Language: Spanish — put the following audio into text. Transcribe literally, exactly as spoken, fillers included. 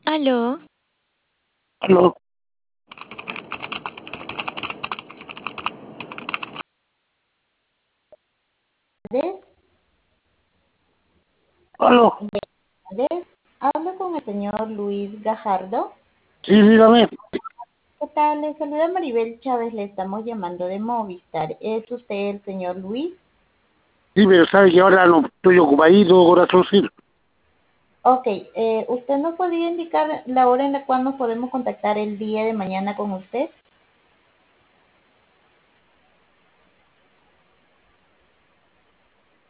Aló, Aló, tardes. aló, tardes. Hablo con el señor Luis Gajardo. sí, dígame. ¿Qué tal? Le saluda Maribel Chávez, le estamos llamando de Movistar. ¿Es usted el señor Luis? Sí, pero sabe que ahora no estoy ocupadito, corazoncito. Ok, eh, ¿usted nos podría indicar la hora en la cual nos podemos contactar el día de mañana con usted?